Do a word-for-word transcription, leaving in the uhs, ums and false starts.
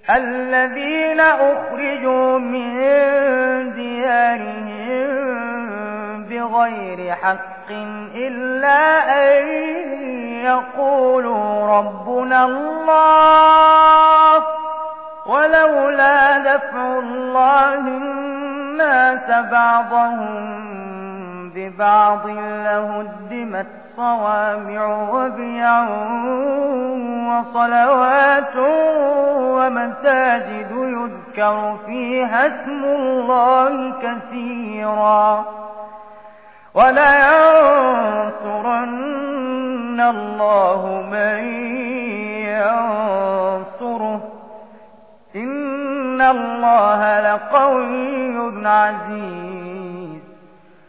الذين أخرجوا من ديارهم بغير حق إلا أن يقولوا ربنا الله ولولا دفع الله الناس بعضهم ببعض لهدمت صوامع وبيع وصلوات ومساجد يذكر فيها اسم الله كثيرا ولينصرن الله من ينصره إن الله لقوي عزيز.